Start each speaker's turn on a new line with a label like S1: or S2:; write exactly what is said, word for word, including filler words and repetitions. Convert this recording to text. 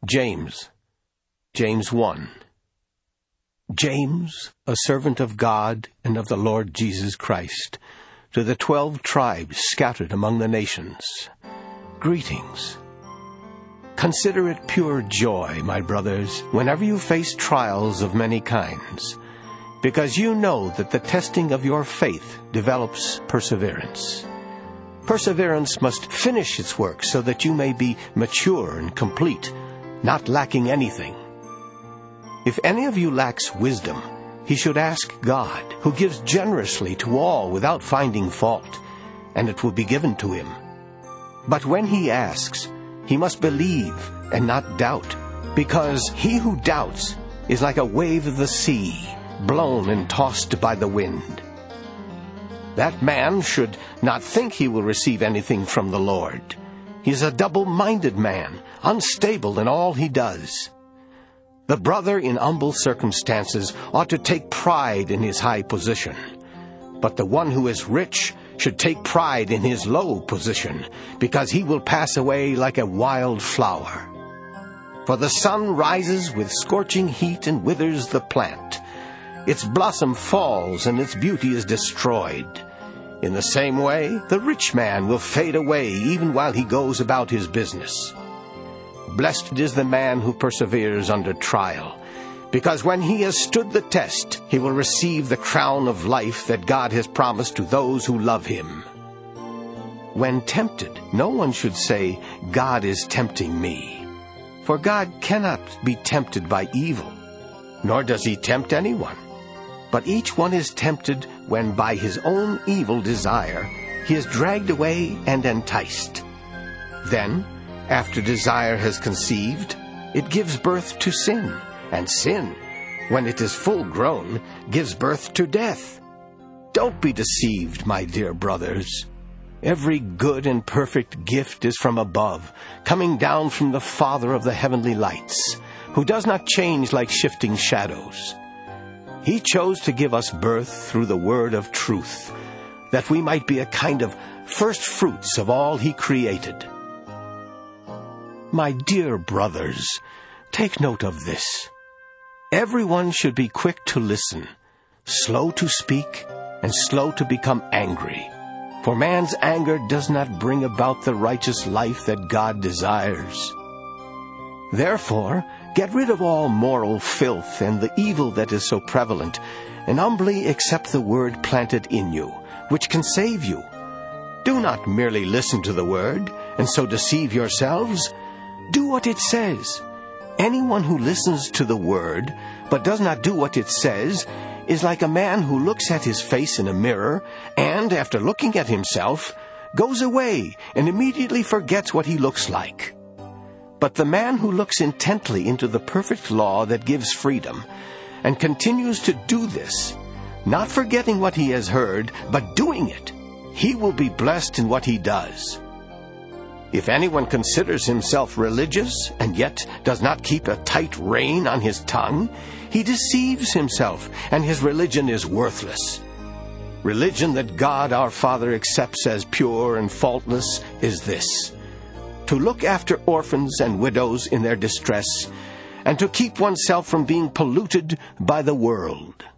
S1: James, James one. James, a servant of God and of the Lord Jesus Christ, to the twelve tribes scattered among the nations, greetings. Consider it pure joy, my brothers, whenever you face trials of many kinds, because you know that the testing of your faith develops perseverance. Perseverance must finish its work so that you may be mature and complete, not lacking anything. If any of you lacks wisdom, he should ask God, who gives generously to all without finding fault, and it will be given to him. But when he asks, he must believe and not doubt, because he who doubts is like a wave of the sea, blown and tossed by the wind. That man should not think he will receive anything from the Lord. He is a double-minded man, unstable in all he does. The brother in humble circumstances ought to take pride in his high position, but the one who is rich should take pride in his low position, because he will pass away like a wild flower. For the sun rises with scorching heat and withers the plant. Its blossom falls and its beauty is destroyed. In the same way, the rich man will fade away even while he goes about his business. Blessed is the man who perseveres under trial, because when he has stood the test, he will receive the crown of life that God has promised to those who love him. When tempted, no one should say, God is tempting me. For God cannot be tempted by evil, nor does he tempt anyone. But each one is tempted when by his own evil desire he is dragged away and enticed. Then, after desire has conceived, it gives birth to sin, and sin, when it is full grown, gives birth to death. Don't be deceived, my dear brothers. Every good and perfect gift is from above, coming down from the Father of the heavenly lights, who does not change like shifting shadows. He chose to give us birth through the word of truth, that we might be a kind of first fruits of all he created. My dear brothers, take note of this. Everyone should be quick to listen, slow to speak, and slow to become angry. For man's anger does not bring about the righteous life that God desires. Therefore, get rid of all moral filth and the evil that is so prevalent, and humbly accept the word planted in you, which can save you. Do not merely listen to the word, and so deceive yourselves. Do what it says. Anyone who listens to the word, but does not do what it says, is like a man who looks at his face in a mirror, and, after looking at himself, goes away and immediately forgets what he looks like. But the man who looks intently into the perfect law that gives freedom, and continues to do this, not forgetting what he has heard, but doing it, he will be blessed in what he does. If anyone considers himself religious, and yet does not keep a tight rein on his tongue, he deceives himself, and his religion is worthless. Religion that God our Father accepts as pure and faultless is this: to look after orphans and widows in their distress, and to keep oneself from being polluted by the world.